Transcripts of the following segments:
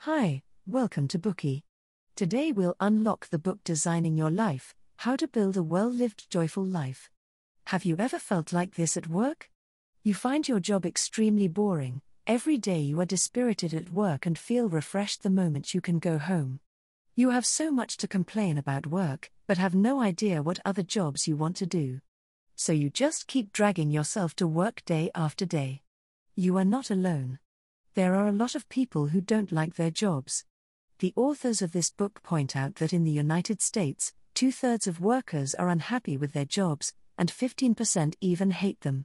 Hi, welcome to Bookie. Today we'll unlock the book Designing Your Life: How to Build a Well-Lived Joyful Life. Have you ever felt like this at work? You find your job extremely boring. Every day you are dispirited at work and feel refreshed the moment you can go home. You have so much to complain about work, but have no idea what other jobs you want to do. So you just keep dragging yourself to work day after day. You are not alone. There are a lot of people who don't like their jobs. The authors of this book point out that in the United States, 2/3 of workers are unhappy with their jobs, and 15% even hate them.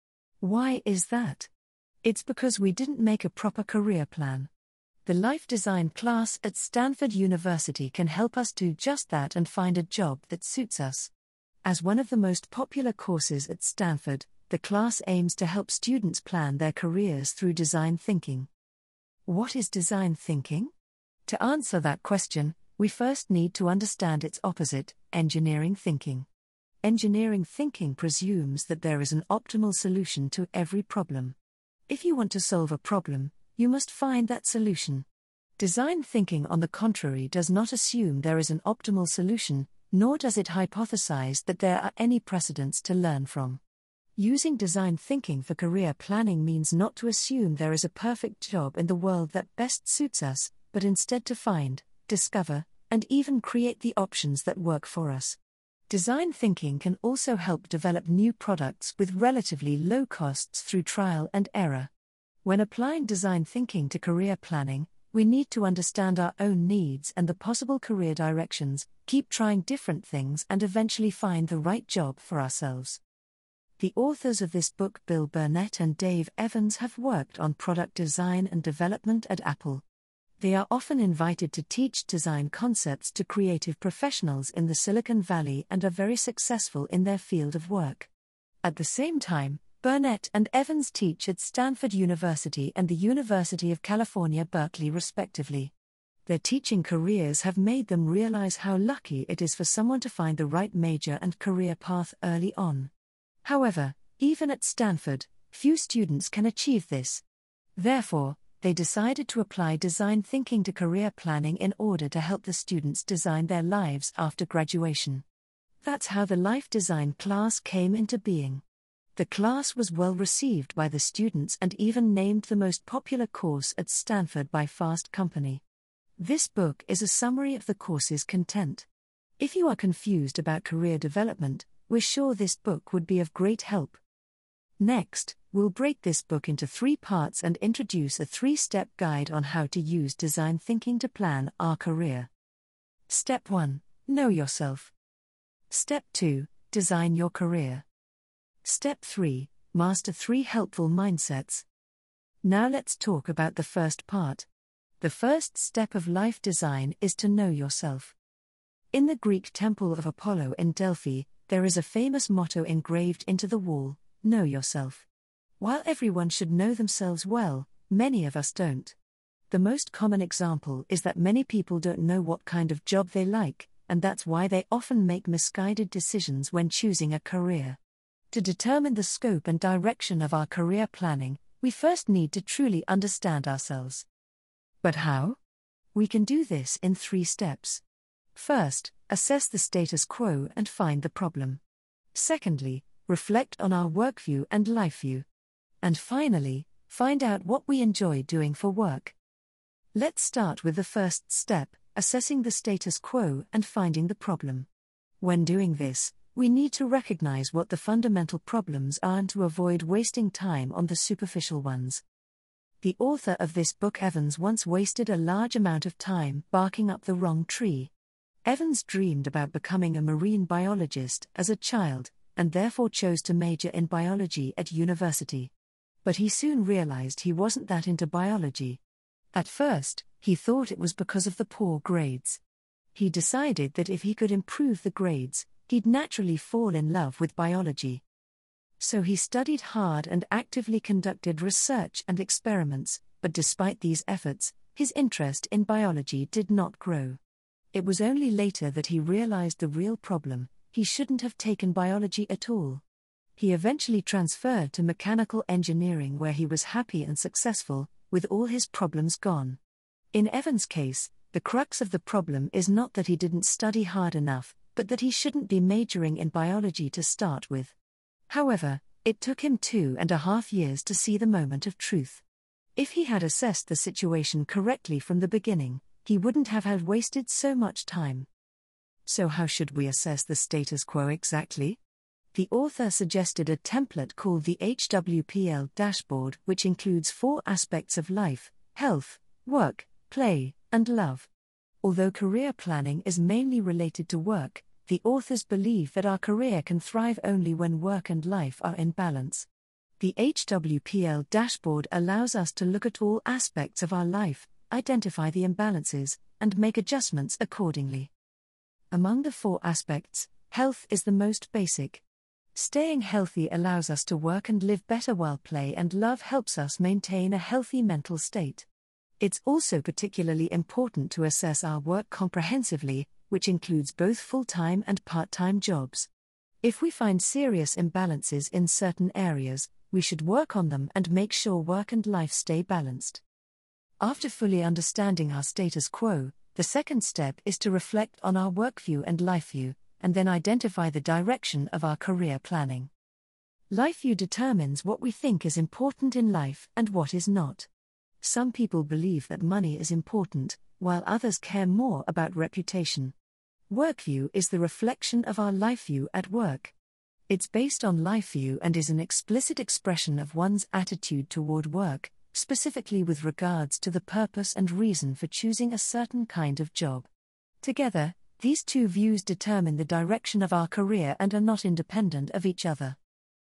Why is that? It's because we didn't make a proper career plan. The Life Design class at Stanford University can help us do just that and find a job that suits us. As one of the most popular courses at Stanford, the class aims to help students plan their careers through design thinking. What is design thinking? To answer that question, we first need to understand its opposite, engineering thinking. Engineering thinking presumes that there is an optimal solution to every problem. If you want to solve a problem, you must find that solution. Design thinking, on the contrary, does not assume there is an optimal solution, nor does it hypothesize that there are any precedents to learn from. Using design thinking for career planning means not to assume there is a perfect job in the world that best suits us, but instead to find, discover, and even create the options that work for us. Design thinking can also help develop new products with relatively low costs through trial and error. When applying design thinking to career planning, we need to understand our own needs and the possible career directions, keep trying different things, and eventually find the right job for ourselves. The authors of this book, Bill Burnett and Dave Evans, have worked on product design and development at Apple. They are often invited to teach design concepts to creative professionals in the Silicon Valley and are very successful in their field of work. At the same time, Burnett and Evans teach at Stanford University and the University of California, Berkeley, respectively. Their teaching careers have made them realize how lucky it is for someone to find the right major and career path early on. However, even at Stanford, few students can achieve this. Therefore, they decided to apply design thinking to career planning in order to help the students design their lives after graduation. That's how the Life Design class came into being. The class was well received by the students and even named the most popular course at Stanford by Fast Company. This book is a summary of the course's content. If you are confused about career development, we're sure this book would be of great help. Next, we'll break this book into 3 parts and introduce a 3-step guide on how to use design thinking to plan our career. Step 1. Know yourself. Step 2. Design your career. Step 3. Master 3 helpful mindsets. Now let's talk about the first part. The first step of life design is to know yourself. In the Greek temple of Apollo in Delphi, there is a famous motto engraved into the wall: know yourself. While everyone should know themselves well, many of us don't. The most common example is that many people don't know what kind of job they like, and that's why they often make misguided decisions when choosing a career. To determine the scope and direction of our career planning, we first need to truly understand ourselves. But how? We can do this in 3 steps. First, assess the status quo and find the problem. Secondly, reflect on our work view and life view. And finally, find out what we enjoy doing for work. Let's start with the first step, assessing the status quo and finding the problem. When doing this, we need to recognize what the fundamental problems are and to avoid wasting time on the superficial ones. The author of this book, Evans, once wasted a large amount of time barking up the wrong tree. Evans dreamed about becoming a marine biologist as a child, and therefore chose to major in biology at university. But he soon realized he wasn't that into biology. At first, he thought it was because of the poor grades. He decided that if he could improve the grades, he'd naturally fall in love with biology. So he studied hard and actively conducted research and experiments, but despite these efforts, his interest in biology did not grow. It was only later that he realized the real problem: he shouldn't have taken biology at all. He eventually transferred to mechanical engineering, where he was happy and successful, with all his problems gone. In Evan's case, the crux of the problem is not that he didn't study hard enough, but that he shouldn't be majoring in biology to start with. However, it took him 2.5 years to see the moment of truth. If he had assessed the situation correctly from the beginning, he wouldn't have had wasted so much time. So how should we assess the status quo exactly? The author suggested a template called the HWPL dashboard, which includes 4 aspects of life: health, work, play, and love. Although career planning is mainly related to work, the authors believe that our career can thrive only when work and life are in balance. The HWPL dashboard allows us to look at all aspects of our life, identify the imbalances, and make adjustments accordingly. Among the 4 aspects, health is the most basic. Staying healthy allows us to work and live better, while play and love helps us maintain a healthy mental state. It's also particularly important to assess our work comprehensively, which includes both full-time and part-time jobs. If we find serious imbalances in certain areas, we should work on them and make sure work and life stay balanced. After fully understanding our status quo, the second step is to reflect on our work view and life view, and then identify the direction of our career planning. Life view determines what we think is important in life and what is not. Some people believe that money is important, while others care more about reputation. Work view is the reflection of our life view at work. It's based on life view and is an explicit expression of one's attitude toward work, specifically with regards to the purpose and reason for choosing a certain kind of job. Together, these 2 views determine the direction of our career and are not independent of each other.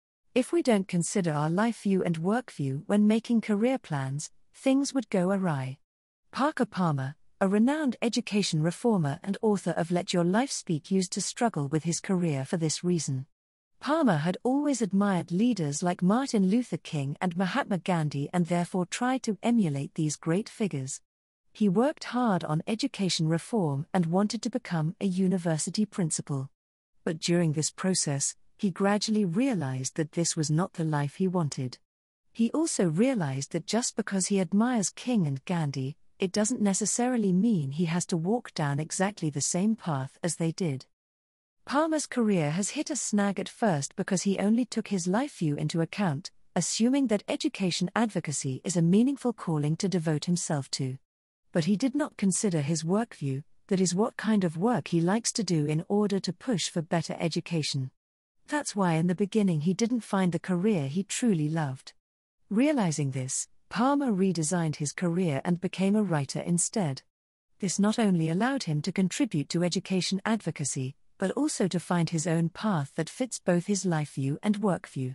If we don't consider our life view and work view when making career plans, things would go awry. Parker Palmer, a renowned education reformer and author of Let Your Life Speak, used to struggle with his career for this reason. Palmer had always admired leaders like Martin Luther King and Mahatma Gandhi and therefore tried to emulate these great figures. He worked hard on education reform and wanted to become a university principal. But during this process, he gradually realized that this was not the life he wanted. He also realized that just because he admires King and Gandhi, it doesn't necessarily mean he has to walk down exactly the same path as they did. Palmer's career has hit a snag at first because he only took his life view into account, assuming that education advocacy is a meaningful calling to devote himself to. But he did not consider his work view, that is, what kind of work he likes to do in order to push for better education. That's why in the beginning he didn't find the career he truly loved. Realizing this, Palmer redesigned his career and became a writer instead. This not only allowed him to contribute to education advocacy, but also to find his own path that fits both his life view and work view.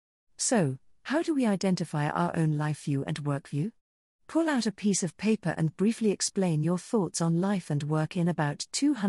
So, how do we identify our own life view and work view? Pull out a piece of paper and briefly explain your thoughts on life and work in about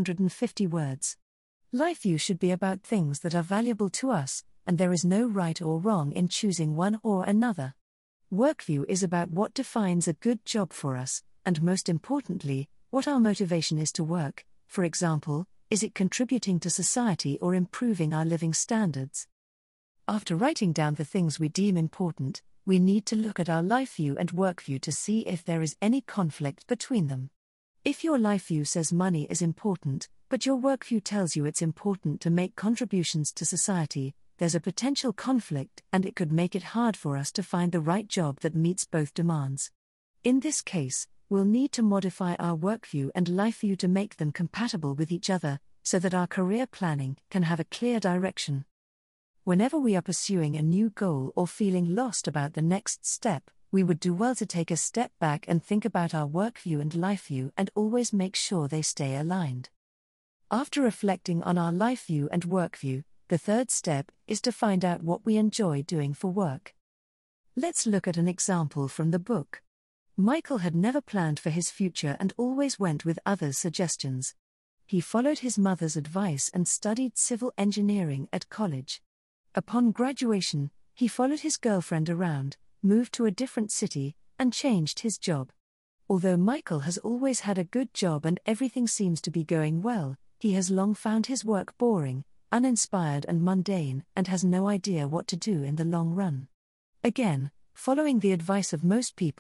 250 words. Life view should be about things that are valuable to us, and there is no right or wrong in choosing one or another. Work view is about what defines a good job for us, and most importantly, what our motivation is to work. For example, is it contributing to society or improving our living standards? After writing down the things we deem important, we need to look at our life view and work view to see if there is any conflict between them. If your life view says money is important, but your work view tells you it's important to make contributions to society, there's a potential conflict and it could make it hard for us to find the right job that meets both demands. In this case, we'll need to modify our work view and life view to make them compatible with each other, so that our career planning can have a clear direction. Whenever we are pursuing a new goal or feeling lost about the next step, we would do well to take a step back and think about our work view and life view and always make sure they stay aligned. After reflecting on our life view and work view, the third step is to find out what we enjoy doing for work. Let's look at an example from the book. Michael had never planned for his future and always went with others' suggestions. He followed his mother's advice and studied civil engineering at college. Upon graduation, he followed his girlfriend around, moved to a different city, and changed his job. Although Michael has always had a good job and everything seems to be going well, he has long found his work boring, uninspired and mundane, and has no idea what to do in the long run. Again, following the advice of most people,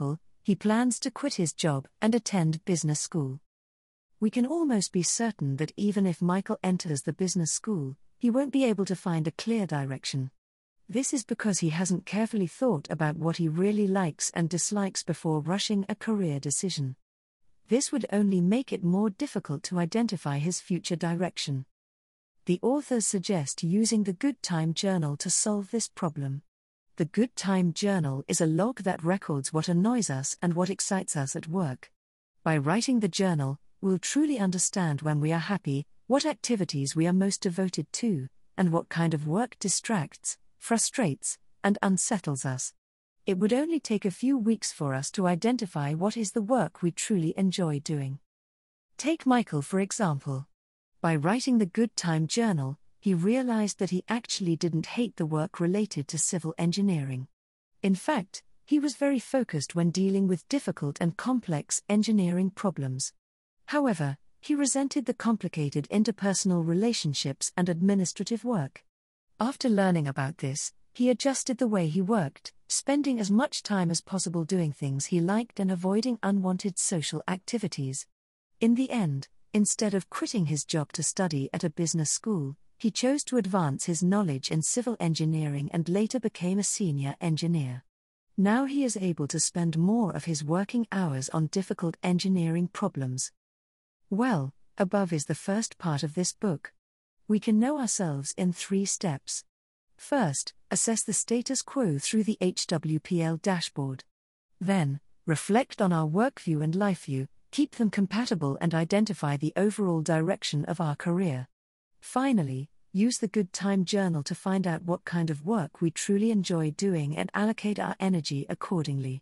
He plans to quit his job and attend business school. We can almost be certain that even if Michael enters the business school, he won't be able to find a clear direction. This is because he hasn't carefully thought about what he really likes and dislikes before rushing a career decision. This would only make it more difficult to identify his future direction. The authors suggest using the Good Time Journal to solve this problem. The Good Time Journal is a log that records what annoys us and what excites us at work. By writing the journal, we'll truly understand when we are happy, what activities we are most devoted to, and what kind of work distracts, frustrates, and unsettles us. It would only take a few weeks for us to identify what is the work we truly enjoy doing. Take Michael for example. By writing the Good Time Journal, he realized that he actually didn't hate the work related to civil engineering. In fact, he was very focused when dealing with difficult and complex engineering problems. However, he resented the complicated interpersonal relationships and administrative work. After learning about this, he adjusted the way he worked, spending as much time as possible doing things he liked and avoiding unwanted social activities. In the end, instead of quitting his job to study at a business school, he chose to advance his knowledge in civil engineering and later became a senior engineer. Now he is able to spend more of his working hours on difficult engineering problems. Well, above is the first part of this book. We can know ourselves in 3 steps. First, assess the status quo through the HWPL dashboard. Then, reflect on our work view and life view, keep them compatible and identify the overall direction of our career. Finally, use the Good Time Journal to find out what kind of work we truly enjoy doing and allocate our energy accordingly.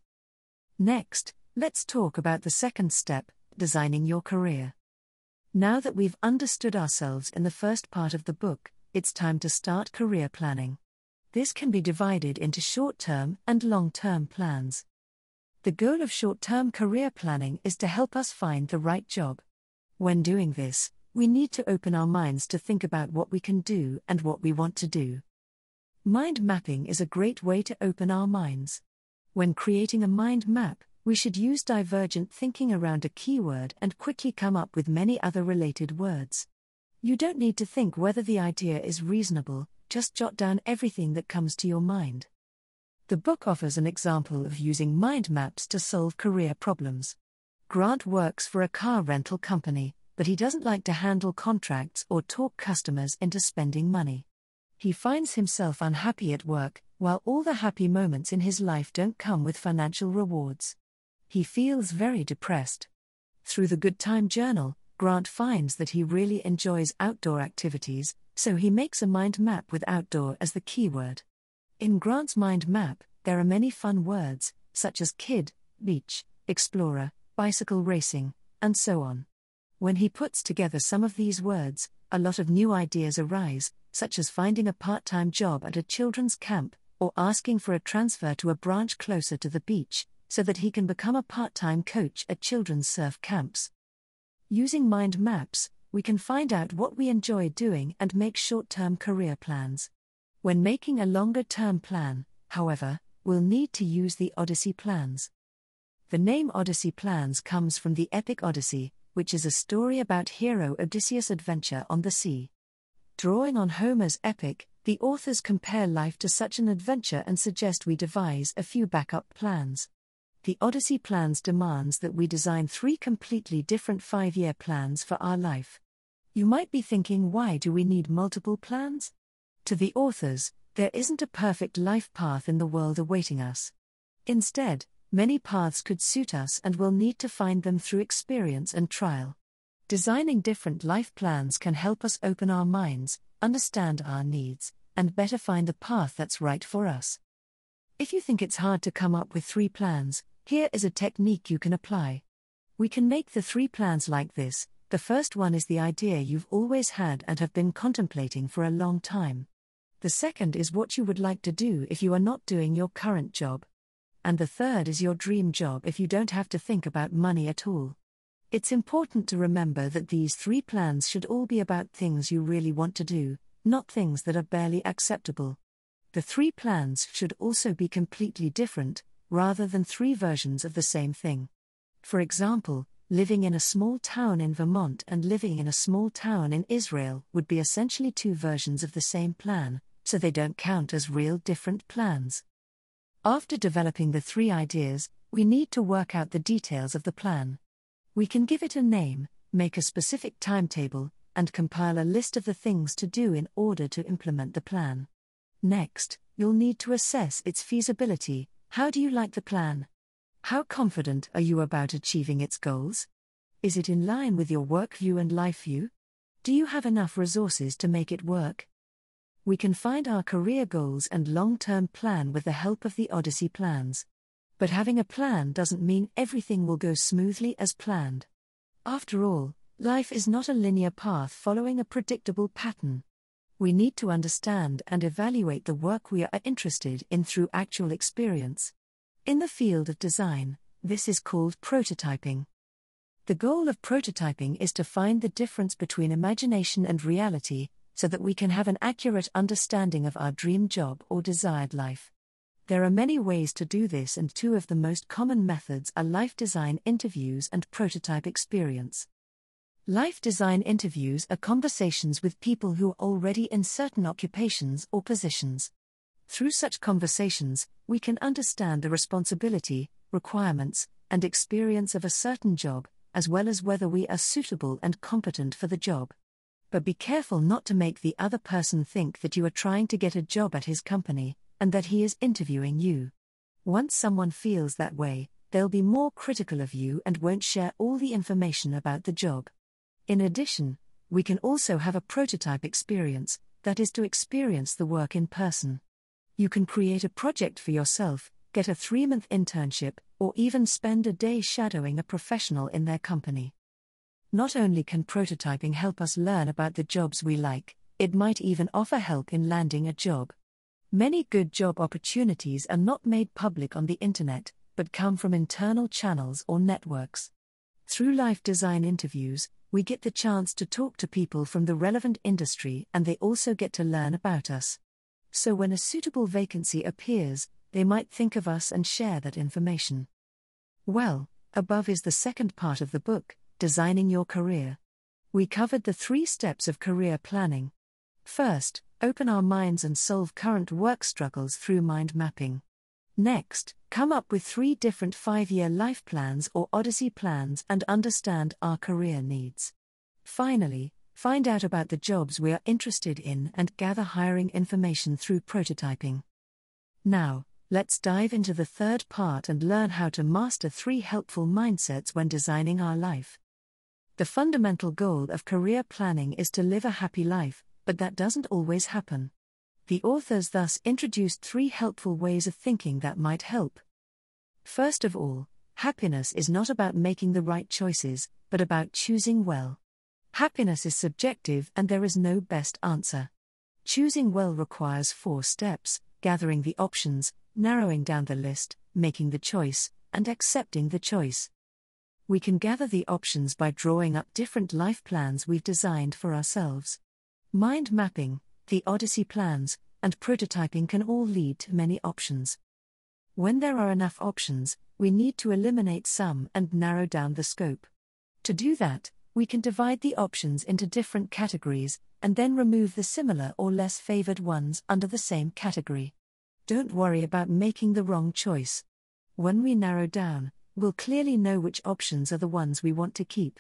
Next, let's talk about the second step, designing your career. Now that we've understood ourselves in the first part of the book, it's time to start career planning. This can be divided into short-term and long-term plans. The goal of short-term career planning is to help us find the right job. When doing this, we need to open our minds to think about what we can do and what we want to do. Mind mapping is a great way to open our minds. When creating a mind map, we should use divergent thinking around a keyword and quickly come up with many other related words. You don't need to think whether the idea is reasonable, just jot down everything that comes to your mind. The book offers an example of using mind maps to solve career problems. Grant works for a car rental company, but he doesn't like to handle contracts or talk customers into spending money. He finds himself unhappy at work, while all the happy moments in his life don't come with financial rewards. He feels very depressed. Through the Good Time Journal, Grant finds that he really enjoys outdoor activities, so he makes a mind map with outdoor as the keyword. In Grant's mind map, there are many fun words, such as kid, beach, explorer, bicycle racing, and so on. When he puts together some of these words, a lot of new ideas arise, such as finding a part-time job at a children's camp, or asking for a transfer to a branch closer to the beach, so that he can become a part-time coach at children's surf camps. Using mind maps, we can find out what we enjoy doing and make short-term career plans. When making a longer-term plan, however, we'll need to use the Odyssey plans. The name Odyssey plans comes from the epic Odyssey, which is a story about hero Odysseus' adventure on the sea. Drawing on Homer's epic, the authors compare life to such an adventure and suggest we devise a few backup plans. The Odyssey plans demands that we design 3 completely different 5-year plans for our life. You might be thinking, why do we need multiple plans? To the authors, there isn't a perfect life path in the world awaiting us. Instead, many paths could suit us and we'll need to find them through experience and trial. Designing different life plans can help us open our minds, understand our needs, and better find the path that's right for us. If you think it's hard to come up with 3 plans, here is a technique you can apply. We can make the 3 plans like this. The first one is the idea you've always had and have been contemplating for a long time. The second is what you would like to do if you are not doing your current job. And the third is your dream job if you don't have to think about money at all. It's important to remember that these 3 plans should all be about things you really want to do, not things that are barely acceptable. The 3 plans should also be completely different, rather than three versions of the same thing. For example, living in a small town in Vermont and living in a small town in Israel would be essentially two versions of the same plan, so they don't count as real different plans. After developing the three ideas, we need to work out the details of the plan. We can give it a name, make a specific timetable, and compile a list of the things to do in order to implement the plan. Next, you'll need to assess its feasibility. How do you like the plan? How confident are you about achieving its goals? Is it in line with your work view and life view? Do you have enough resources to make it work? We can find our career goals and long-term plan with the help of the Odyssey plans. But having a plan doesn't mean everything will go smoothly as planned. After all, life is not a linear path following a predictable pattern. We need to understand and evaluate the work we are interested in through actual experience. In the field of design, this is called prototyping. The goal of prototyping is to find the difference between imagination and reality, so that we can have an accurate understanding of our dream job or desired life. There are many ways to do this, and two of the most common methods are life design interviews and prototype experience. Life design interviews are conversations with people who are already in certain occupations or positions. Through such conversations, we can understand the responsibility, requirements, and experience of a certain job, as well as whether we are suitable and competent for the job. But be careful not to make the other person think that you are trying to get a job at his company, and that he is interviewing you. Once someone feels that way, they'll be more critical of you and won't share all the information about the job. In addition, we can also have a prototype experience, that is to experience the work in person. You can create a project for yourself, get a 3-month internship, or even spend a day shadowing a professional in their company. Not only can prototyping help us learn about the jobs we like, it might even offer help in landing a job. Many good job opportunities are not made public on the internet, but come from internal channels or networks. Through life design interviews, we get the chance to talk to people from the relevant industry, and they also get to learn about us. So when a suitable vacancy appears, they might think of us and share that information. Well, above is the second part of the book, Designing Your Career. We covered the 3 steps of career planning. First, open our minds and solve current work struggles through mind mapping. Next, come up with 3 different 5-year life plans or Odyssey plans and understand our career needs. Finally, find out about the jobs we are interested in and gather hiring information through prototyping. Now, let's dive into the third part and learn how to master 3 helpful mindsets when designing our life. The fundamental goal of career planning is to live a happy life, but that doesn't always happen. The authors thus introduced 3 helpful ways of thinking that might help. First of all, happiness is not about making the right choices, but about choosing well. Happiness is subjective and there is no best answer. Choosing well requires 4 steps: gathering the options, narrowing down the list, making the choice, and accepting the choice. We can gather the options by drawing up different life plans we've designed for ourselves. Mind mapping, the Odyssey plans, and prototyping can all lead to many options. When there are enough options, we need to eliminate some and narrow down the scope. To do that, we can divide the options into different categories, and then remove the similar or less favored ones under the same category. Don't worry about making the wrong choice. When we narrow down, we'll clearly know which options are the ones we want to keep.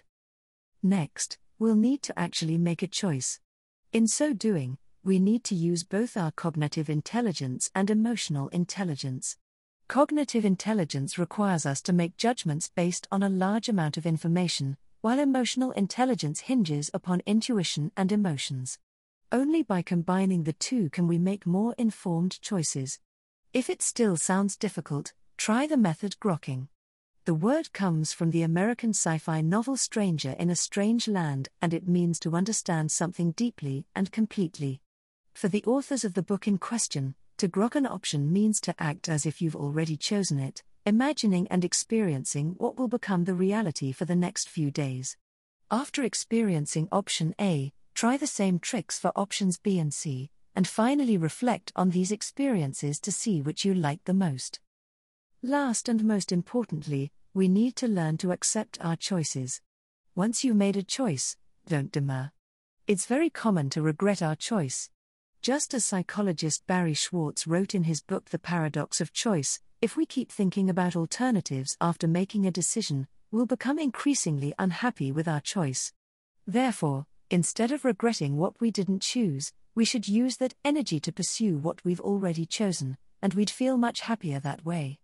Next, we'll need to actually make a choice. In so doing, we need to use both our cognitive intelligence and emotional intelligence. Cognitive intelligence requires us to make judgments based on a large amount of information, while emotional intelligence hinges upon intuition and emotions. Only by combining the two can we make more informed choices. If it still sounds difficult, try the method grokking. The word comes from the American sci-fi novel Stranger in a Strange Land, and it means to understand something deeply and completely. For the authors of the book in question, to grok an option means to act as if you've already chosen it, imagining and experiencing what will become the reality for the next few days. After experiencing option A, try the same tricks for options B and C, and finally reflect on these experiences to see which you like the most. Last and most importantly, we need to learn to accept our choices. Once you've made a choice, don't demur. It's very common to regret our choice. Just as psychologist Barry Schwartz wrote in his book The Paradox of Choice, if we keep thinking about alternatives after making a decision, we'll become increasingly unhappy with our choice. Therefore, instead of regretting what we didn't choose, we should use that energy to pursue what we've already chosen, and we'd feel much happier that way.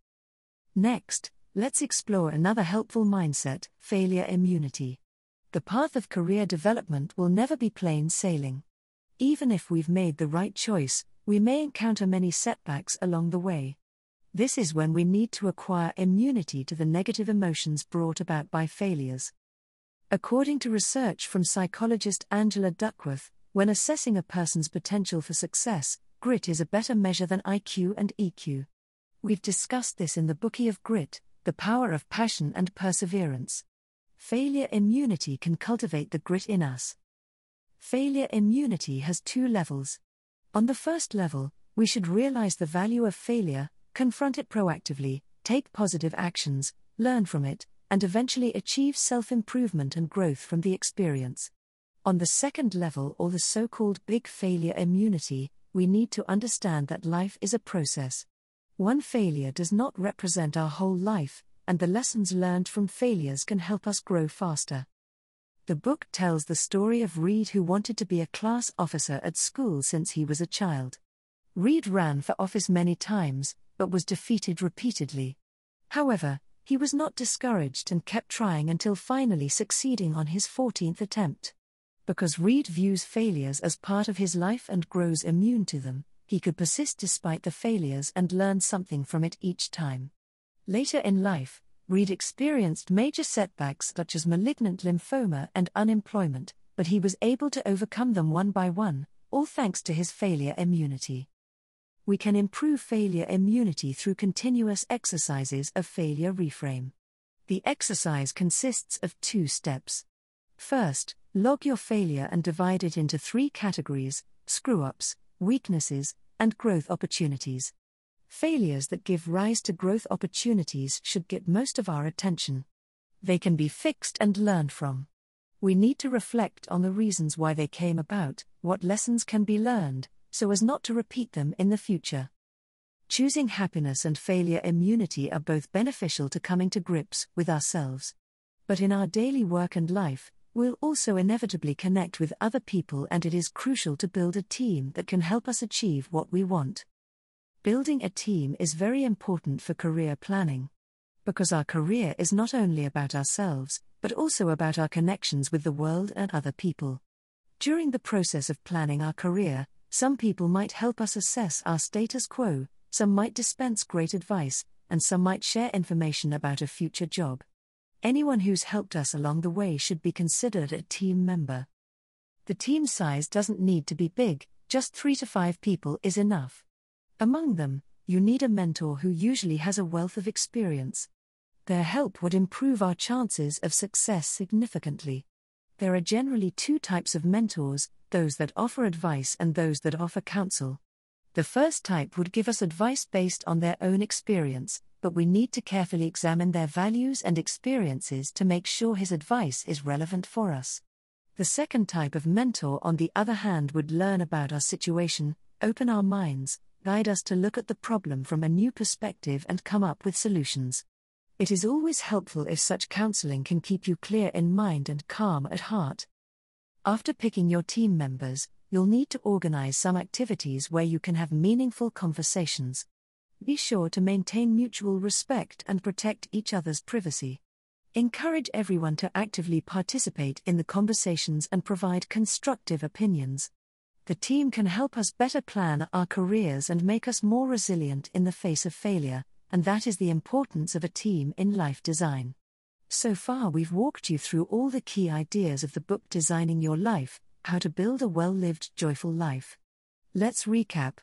Next, let's explore another helpful mindset: failure immunity. The path of career development will never be plain sailing. Even if we've made the right choice, we may encounter many setbacks along the way. This is when we need to acquire immunity to the negative emotions brought about by failures. According to research from psychologist Angela Duckworth, when assessing a person's potential for success, grit is a better measure than IQ and EQ. We've discussed this in the Bookie of Grit, The Power of Passion and Perseverance. Failure immunity can cultivate the grit in us. Failure immunity has two levels. On the first level, we should realize the value of failure, confront it proactively, take positive actions, learn from it, and eventually achieve self-improvement and growth from the experience. On the second level, or the so-called big failure immunity, we need to understand that life is a process. One failure does not represent our whole life, and the lessons learned from failures can help us grow faster. The book tells the story of Reed, who wanted to be a class officer at school since he was a child. Reed ran for office many times, but was defeated repeatedly. However, he was not discouraged and kept trying until finally succeeding on his 14th attempt. Because Reed views failures as part of his life and grows immune to them, he could persist despite the failures and learn something from it each time. Later in life, Reed experienced major setbacks such as malignant lymphoma and unemployment, but he was able to overcome them one by one, all thanks to his failure immunity. We can improve failure immunity through continuous exercises of failure reframe. The exercise consists of 2 steps. First, log your failure and divide it into 3 categories: screw-ups, weaknesses, and growth opportunities. Failures that give rise to growth opportunities should get most of our attention. They can be fixed and learned from. We need to reflect on the reasons why they came about, what lessons can be learned, so as not to repeat them in the future. Choosing happiness and failure immunity are both beneficial to coming to grips with ourselves. But in our daily work and life, we'll also inevitably connect with other people, and it is crucial to build a team that can help us achieve what we want. Building a team is very important for career planning. Because our career is not only about ourselves, but also about our connections with the world and other people. During the process of planning our career, some people might help us assess our status quo, some might dispense great advice, and some might share information about a future job. Anyone who's helped us along the way should be considered a team member. The team size doesn't need to be big, just 3 to 5 people is enough. Among them, you need a mentor who usually has a wealth of experience. Their help would improve our chances of success significantly. There are generally 2 types of mentors: those that offer advice and those that offer counsel. The first type would give us advice based on their own experience, but we need to carefully examine their values and experiences to make sure his advice is relevant for us. The second type of mentor, on the other hand, would learn about our situation, open our minds, guide us to look at the problem from a new perspective and come up with solutions. It is always helpful if such counseling can keep you clear in mind and calm at heart. After picking your team members, you'll need to organize some activities where you can have meaningful conversations. Be sure to maintain mutual respect and protect each other's privacy. Encourage everyone to actively participate in the conversations and provide constructive opinions. The team can help us better plan our careers and make us more resilient in the face of failure, and that is the importance of a team in life design. So far we've walked you through all the key ideas of the book Designing Your Life: How to Build a Well-Lived, Joyful Life. Let's recap.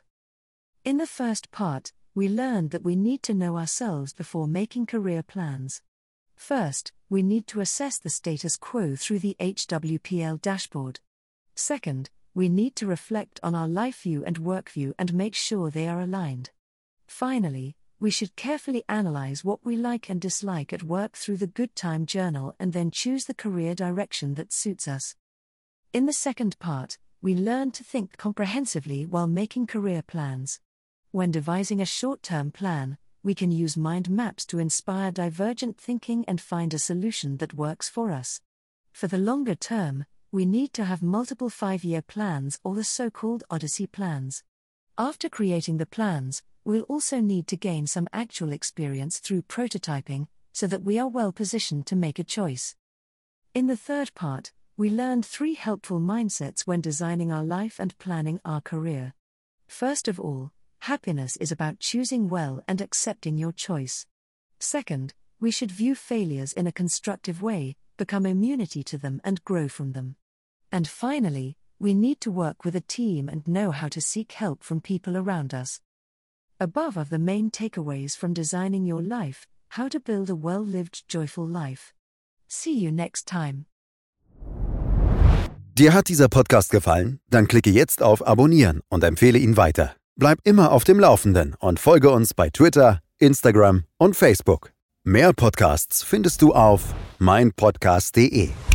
In the first part, we learned that we need to know ourselves before making career plans. First, we need to assess the status quo through the HWPL dashboard. Second, we need to reflect on our life view and work view and make sure they are aligned. Finally, we should carefully analyze what we like and dislike at work through the Good Time Journal and then choose the career direction that suits us. In the second part, we learn to think comprehensively while making career plans. When devising a short-term plan, we can use mind maps to inspire divergent thinking and find a solution that works for us. For the longer term, we need to have multiple 5-year plans or the so-called Odyssey plans. After creating the plans, we'll also need to gain some actual experience through prototyping, so that we are well positioned to make a choice. In the third part, we learned 3 helpful mindsets when designing our life and planning our career. First of all, happiness is about choosing well and accepting your choice. Second, we should view failures in a constructive way, become immunity to them and grow from them. And finally, we need to work with a team and know how to seek help from people around us. Above are the main takeaways from designing your life, how to build a well-lived, joyful life. See you next time. Dir hat dieser Podcast gefallen? Dann klicke jetzt auf Abonnieren und empfehle ihn weiter. Bleib immer auf dem Laufenden und folge uns bei Twitter, Instagram und Facebook. Mehr Podcasts findest du auf meinpodcast.de.